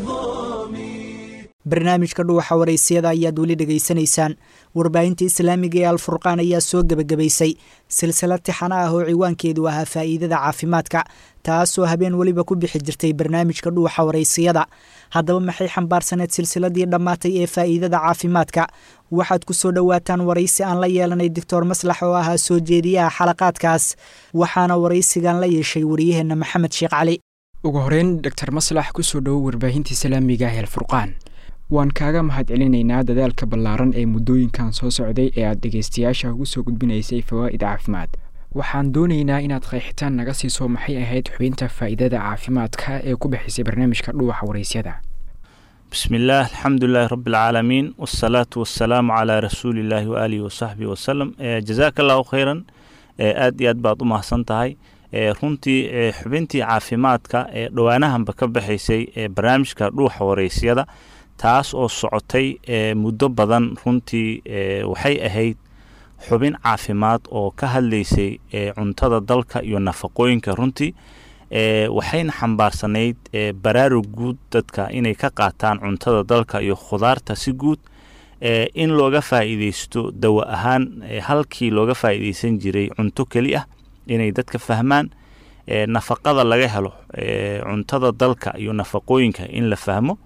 barnaamijka dhuuxa waraysiyada ayaad weli dhegaysanaysaan. warbaahinta islaamiga ee alfurqaan ayaa soo gebagabaysay silsilad tixana ah oo ciwaankeedu ahaa faa'iidada caafimaadka taasoo habeen weliba ku bixi jirtay barnaamijka dhuuxa waraysiyada. haddaba maxay xambaarsaneed silsiladii dhammaatay ee faa'iidada caafimaadka? waxaad ku soo dhowaataan waraysi aan la yeelanay doctor maslax oo ahaa soo jeediyaha xalaqaadkaas waxaana waraysigan la yeeshay wariyaheenna maxamed sheekh cali. ugu horeyn doctor maslax ku soo dhowo warbaahinta islaamiga ee alfurqaan. waan kaaga mahadcelinaynaa dadaalka ballaaran ee muddooyinkan soo socday ee aad dhegaystayaasha ugu soo gudbinaysay fawaa'id caafimaad. waxaan doonaynaa inaad qeexitaan naga siiso maxay ahayd xubinta faa'iidada caafimaadka ee ku bixisay barnaamijka dhuuxa waraysyada. بسم الله الحمد لله رب العالمين والصلاة والسلام على رسول الله وآله وصحبه وسلم جزاك الله خيرا aad iyo aad baad u mahadsan tahay runtii xubintii caafimaadka ee dhowaanahanba ka baxaysay ee barnaamijka dhuuxa waraysyada taas oo socotay muddo badan runtii waxay ahayd xubin caafimaad oo ka hadlaysay cuntada dalka iyo nafaqooyinka runtii waxayna xambaarsanayd baraarug guud dadka inay ka qaataan cuntada dalka iyo khudaarta si guud in looga faa'iidaysto dawo ahaan halkii looga faa'iidaysan jiray cunto keli ah inay dadka fahmaan nafaqada laga helo cuntada dalka iyo nafaqooyinka in la fahmo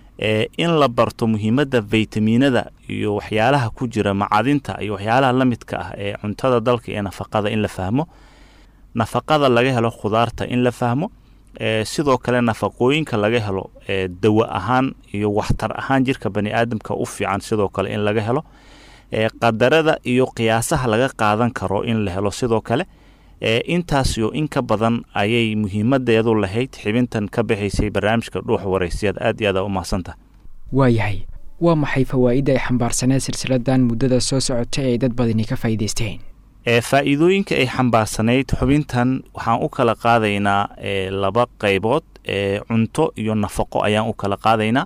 in la barto muhiimadda vitaminada iyo waxyaalaha ku jira macadinta iyo waxyaalaha la midka ah ee cuntada dalka iyo nafaqada in la fahmo nafaqada laga helo khudaarta in la fahmo sidoo kale nafaqooyinka laga helo dawo ahaan iyo waxtar ahaan jirka bani aadamka u fiican sidoo kale in laga helo qadarada iyo qiyaasaha laga qaadan karo in la helo sidoo kale intaas iyo in ka badan ayay muhiimadeedu lahayd xibintan ka bixaysay barnaamijka dhuuxa waraysyada aad iyo aad u mahadsantahay waayahay waa maxay fawaa'idda ay xambaarsaneed silsiladan muddada soo socotay ay dad badani ka faa'iidaysteen faa'iidooyinka ay xambaarsanayd xubintan waxaan u kala qaadaynaa laba qaybood cunto iyo nafaqo ayaan u kala qaadaynaa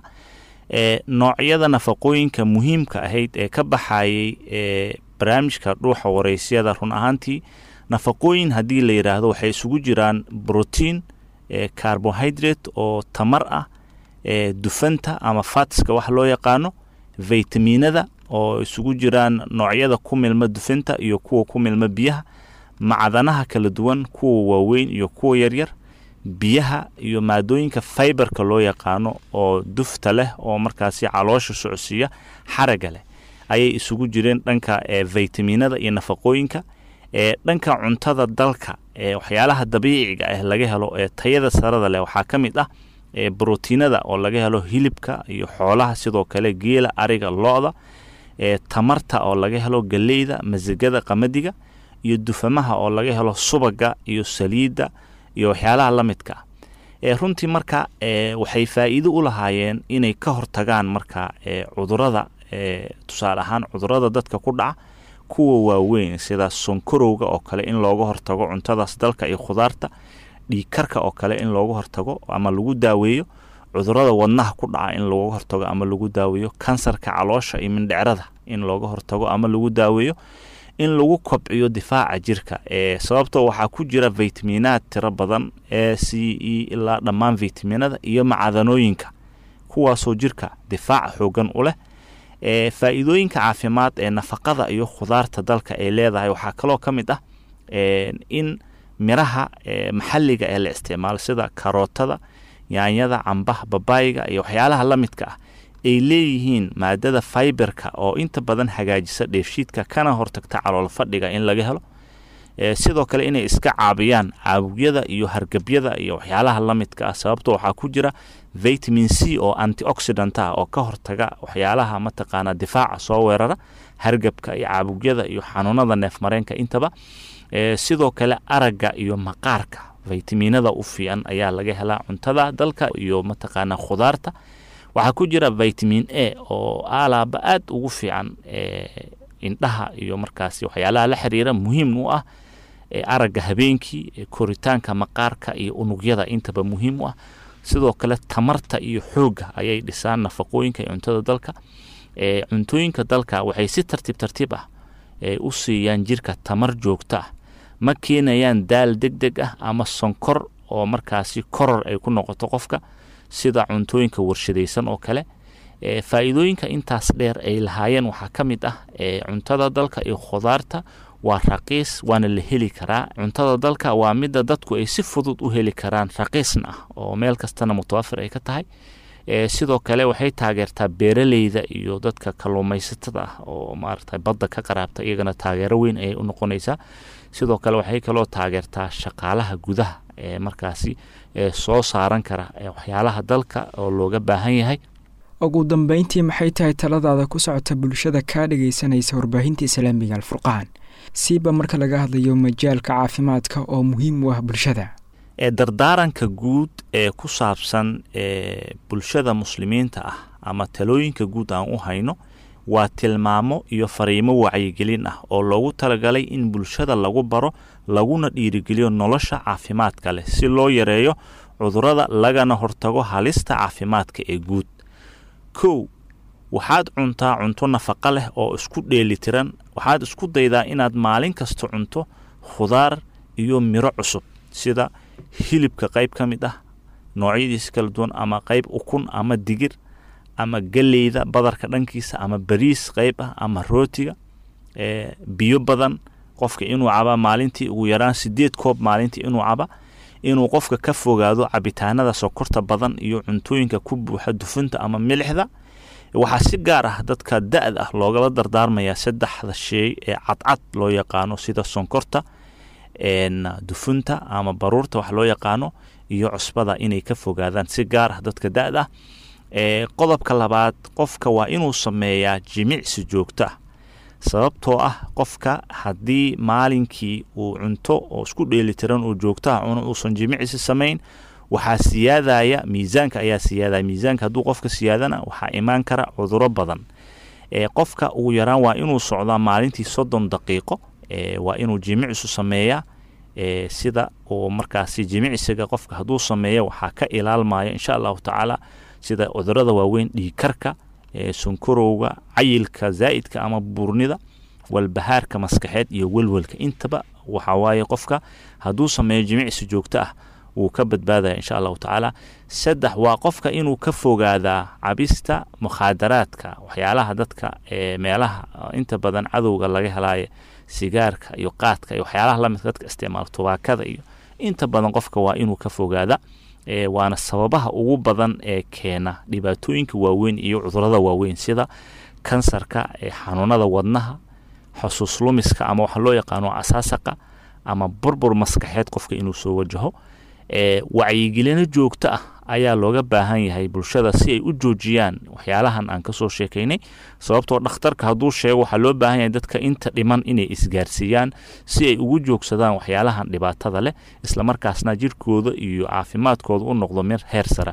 noocyada nafaqooyinka muhiimka ahayd ee ka baxayay barnaamijka dhuuxa waraysyada run ahaantii nafaqooyin haddii la yidhaahdo waxay isugu jiraan brotiin carbohydrate oo tamar ah dufanta ama fatska wax loo yaqaano vitaminada oo isugu jiraan noocyada ku milma dufanta iyo kuwa ku milma biyaha macdanaha kala duwan kuwa waaweyn iyo kuwa yaryar biyaha iyo maadooyinka fiberka loo yaqaano oo dufta leh oo markaasi caloosha socodsiiya xaraga leh ayay isugu jireen dhanka vitaminada iyo nafaqooyinka dhanka cuntada dalka waxyaalaha dabiiciga ah laga helo ee tayada sarada leh waxaa ka mid ah brotiinada oo laga helo hilibka iyo xoolaha sidoo kale geela ariga lo-da tamarta oo laga helo galeyda masagada qamadiga iyo dufamaha oo laga helo subaga iyo saliidda iyo waxyaalaha la midka ah runtii marka waxay faa'iido u lahaayeen inay ka hortagaan marka cudurada tusaale ahaan cudurada dadka ku dhaca kuwa waaweyn sida sonkorowga oo kale in looga hortago cuntadaas dalka iyo khudaarta dhiigkarka oo kale in looga hortago ama lagu daaweeyo cudurada wadnaha ku dhaca in looga hortago ama lagu daaweeyo kansarka caloosha iyo mindhicrada in looga hortago ama lagu daaweeyo in lagu kobciyo difaaca jirka sababtoo waxaa ku jira vitaminaad tiro badan e c e ilaa dhammaan vitaminada iyo macadanooyinka kuwaasoo jirka difaaca xoogan u leh faa'iidooyinka caafimaad ee nafaqada iyo khudaarta dalka ay leedahay waxaa kaloo ka mid ah in miraha maxalliga ee la isticmaalo sida karootada yaanyada cambaha babayiga iyo waxyaalaha la midka ah ay leeyihiin maadada fiberka oo inta badan hagaajisa dheefshiidka kana hortagta calool fadhiga in laga helo sidoo kale inay iska caabiyaan caabugyada iyo hargabyada iyo waxyaalaha la midka ah sababtoo waxaa ku jira vitamin c oo antioxidant ah oo ka hortaga waxyaalaha mataqaana difaaca soo weerara hargabka iyo caabugyada iyo xanuunada neefmareenka intaba sidoo kale aragga iyo maqaarka vitaminada u fiican ayaa laga helaa cuntada dalka iyo mataqaana khudaarta waxaa ku jira vitamin a oo alaaba aad ugu fiican indhaha iyo markaasi waxyaalaha la xiriira muhiim u ah aragga habeenkii koritaanka maqaarka iyo unugyada intaba muhiim u ah sidoo kale tamarta iyo xoogga ayay dhisaan nafaqooyinka iyo cuntada dalka cuntooyinka dalka waxay si tartiib tartiib ah u siiyaan jirka tamar joogto ah ma keenayaan daal deg deg ah ama sonkor oo markaasi koror ay ku noqoto qofka sida cuntooyinka warshadaysan oo kale faa'iidooyinka intaas dheer ay lahaayeen waxaa ka mid ah cuntada dalka iyo khudaarta waa raqiis waana la heli karaa cuntada dalka waa midda dadku ay si fudud u heli karaan raqiisna ah oo meel kastana mutawafir ay ka tahay sidoo kale waxay taageertaa beeraleyda iyo dadka kalluumaysatada ah oo maaragtay badda ka qaraabta iyagana taageero weyn ayay u noqonaysaa sidoo kale waxay kaloo taageertaa shaqaalaha gudaha ee markaasi soo saaran kara waxyaalaha dalka oo looga baahan yahay ugu dambeyntii maxay tahay taladaada ku socota bulshada kaa dhagaysanaysa warbaahinta islaamiga alfurqaan siiba marka laga hadlayo majaalka caafimaadka oo muhiim u ah bulshada ee dardaaranka guud ee ku saabsan ee bulshada muslimiinta ah ama talooyinka guud aan u hayno waa tilmaamo iyo fariimo wacyigelin ah oo loogu talagalay in bulshada lagu baro laguna dhiirigeliyo nolosha caafimaadka leh si loo yareeyo cudurrada lagana hortago halista caafimaadka ee guud. kow waxaad cuntaa cunto nafaqo leh oo isku dheelitiran. waxaad isku daydaa inaad maalin kasta cunto khudaar iyo miro cusub sida hilibka qayb ka mid ah noocyadiisa kala duwan ama qayb ukun ama digir ama galeyda badarka dhankiisa ama bariis qayb ah ama rootiga. ee biyo badan qofka inuu caba maalintii ugu yaraan sideed koob maalintii inuu caba. inuu qofka ka fogaado cabitaanada sokorta badan iyo cuntooyinka ku buuxa dufunta ama milixda. waxaa si gaar ah dadka da'da ah loogala dardaarmayaa saddexda shay ee cadcad loo yaqaano sida sonkorta, dufunta ama baruurta wax loo yaqaano iyo cusbada inay ka fogaadaan si gaar ah dadka da'da ah. ee qodobka labaad qofka waa inuu sameeyaa jimicsi joogto ah sababtoo ah qofka haddii maalinkii uu cunto oo isku dheelitiran oo joogto ah una uusan jimicsi samayn waxaa siyaadaya miisaanka ayaa siyaadaya miisaanka hadduu qofka siyaadana waxaa imaan kara cudurro badan. ee qofka ugu yaraan waa inuu socdaa maalintii soddon daqiiqo. ee waa inuu jimicsi sameeyaa ee sida oo markaasi jimicsiga qofka hadduu sameeyo waxaa ka ilaalmaya insha allahu tacaala sida cudurrada waaweyn dhiigkarka, ee sonkorowga, cayilka zaa'idka ama buurnida, walbahaarka maskaxeed iyo welwelka. intaba waxaa waaye qofka hadduu sameeyo jimicsi joogto ah wuu ka badbaadaya insha allahu tacaala. saddex waa qofka inuu ka fogaadaa cabista mukhaadaraadka waxyaalaha dadka ee meelaha inta badan cadowga laga helaayo sigaarka iyo qaadka iyo waxyaalaha lamidka dadka isticmaala tubaakada iyo inta badan qofka waa inuu ka fogaada. ee waana sababaha ugu badan ee keena dhibaatooyinka waaweyn iyo cudurrada waaweyn sida kansarka, ee xanuunada wadnaha, xusuus lumiska ama waxa loo yaqaano asaasaqa ama burbur maskaxeed qofka inuu soo wajaho. ee wacyigelino joogto ah ayaa looga baahan yahay bulshada si ay u joojiyaan waxyaalahan aan kasoo sheekaynay sababtoo dhakhtarka hadduu sheego waxaa loo baahan yahay dadka inta dhiman inay isgaarsiiyaan si ay ugu joogsadaan waxyaalahan dhibaatada leh islamarkaasna jirkooda iyo caafimaadkooda u noqdo mir heer sara.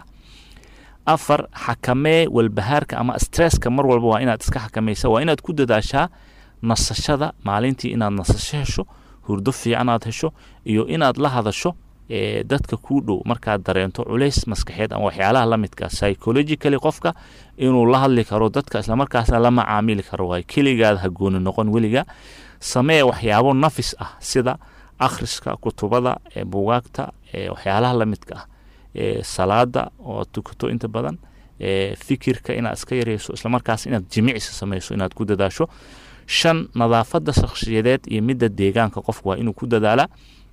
afar xakamee walbahaarka ama stresska mar walba waa inaad iska xakamaysa waa inaad ku dadaashaa nasashada maalintii inaad nasasho hesho hurdo fiican aad hesho iyo inaad la hadasho ee dadka ku dhow markaad dareento culays maskaxeed ama waxyaalaha la midka psychologically qofka inuu la hadli karo dadka isla markaasna la macaamili karo way keligaad ha gooni noqon weliga. samee waxyaabo nafis ah sida akhriska kutubada ee buugaagta ee waxyaalaha la midka ah ee salaada oo tukato inta badan ee fikirka inaad iska yareyso isla markaas inaad jimicsi samayso inaad ku dadaasho. shan nadaafadda shakhsiyadeed iyo midda deegaanka qofku waa inuu ku dadaalaa.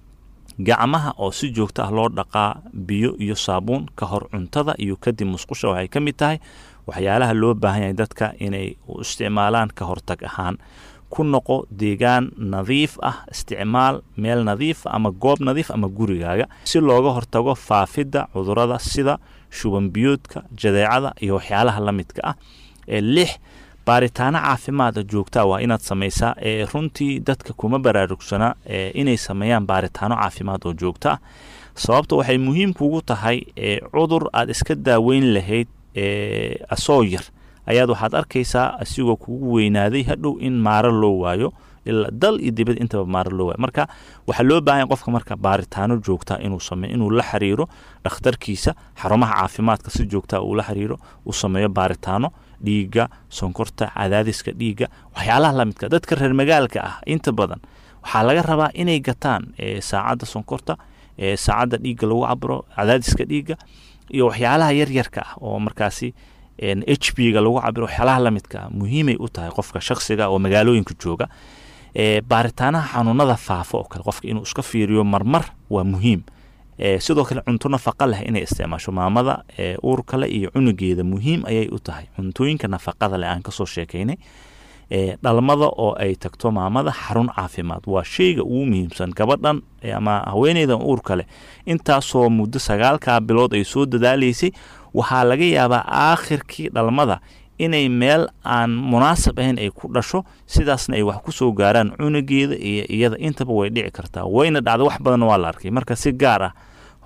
gacmaha oo si joogto ah loo dhaqaa biyo iyo saabuun ka hor cuntada iyo kadib musqusha waxay ka mid tahay waxyaalaha loo baahan yahay dadka inay u isticmaalaan ka hortag ahaan. ku noqo deegaan nadiif ah, isticmaal meel nadiif ama goob nadiif ama gurigaaga si looga hortago faafidda cudurrada sida shuban biyoodka, jadeecada iyo waxyaalaha la midka ah. ee lix baaritaano caafimaad joogta waa inaad samaysaa. ee runtii dadka kuma baraarugsana ee inay sameeyaan baaritaano caafimaad oo joogta ah sababta waxay muhiim kugu tahay ee cudur aad iska daaweyn lahayd ee asoo yar ayaad waxaad arkaysaa asigoo kugu weynaaday hadhow in maaro loo waayo ilaa dal iyo dibad intaba maaro loo waayo. marka waxaa loo baahan qofka marka baaritaano joogta inuu sameeyo inuu la xiriiro dhakhtarkiisa xarumaha caafimaadka si joogta uu la xiriiro uu sameeyo baaritaano dhiiga, sonkorta, cadaadiska dhiiga, waxyaalaha la midka. dadka reer magaalka ah inta badan waxaa laga rabaa inay gataan ee saacadda sonkorta, ee saacadda dhiiga lagu cabiro, cadaadiska dhiiga iyo waxyaalaha yaryarka ah oo markaasi h b ga lagu cabiro waxyaalaha la midka muhiimay u tahay qofka shakhsiga oo magaalooyinka jooga. ee baaritaanaha xanuunada faafa oo kale qofka inuu iska fiiriyo marmar waa muhiim. ee sidoo kale cunto nafaqa leh inay isticmaasho maamada ee uurka leh iyo cunugeeda muhiim ayay u tahay. cuntooyinka nafaqada leh aan kasoo sheekaynay ee dhalmada oo ay tagto maamada xarun caafimaad waa shayga ugu muhiimsan. gabadhan ama haweeneydan uurka leh intaasoo muddo sagaalkaa bilood ay soo dadaalaysay waxaa laga yaabaa aakhirkii dhalmada inay meel aan munaasab ahayn ay ku dhasho sidaasna ay wax ku soo gaaraan cunugeeda iyo iyada intaba way dhici kartaa wayna dhacda wax badan waa la arkay. marka si gaar ah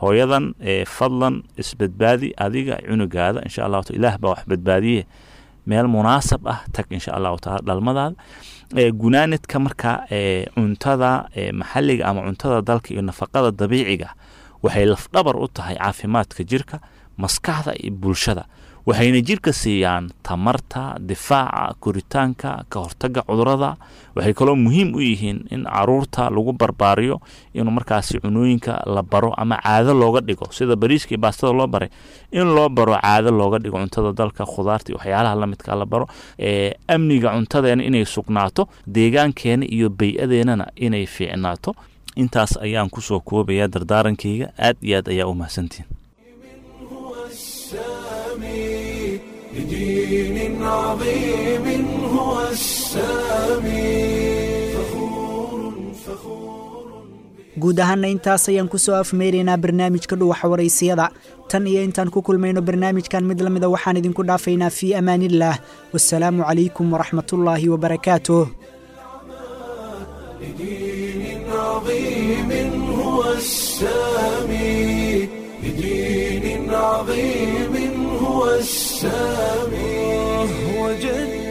hooyadan fadlan isbadbaadi adiga cunugaada insha allahu taala ilaah baa wax badbaadiye meel munaasab ah tag insha allahu taala dhalmadaada gunaanidka marka cuntada maxalliga ama cuntada dalka iyo nafaqada dabiiciga waxay lafdhabar u tahay caafimaadka jirka maskaxda iyo bulshada waxayna jirka siiyaan tamarta difaaca koritaanka ka hortaga cudurrada waxay kaloo muhiim u yihiin in caruurta lagu barbaariyo inuu markaasi cunooyinka la baro ama caado looga dhigo sida bariiska iyo baastada loo baray in loo baro caado looga dhigo cuntada dalka khudaarta iyo waxyaalaha la midka la baro ee amniga cuntadeena inay sugnaato deegaankeena iyo bay-adeennana inay fiicnaato intaas ayaan kusoo koobayaa dardaarankayga aad iyo aad ayaa u mahadsantihin لدين عظيم هو السامي فخور فخور guud ahaana intaas ayaan ku soo afmeeraynaa barnaamijka dhuwaxa waraysiyada tan iyo intaan ku kulmayno barnaamijkan mid lamida waxaan idinku dhaafaynaa fii amaanillaah wassalaamu calaykum waraxmatullaahi wabarakaatuh لدين عظيم هو السامي لدين عظيم هو السامي وجد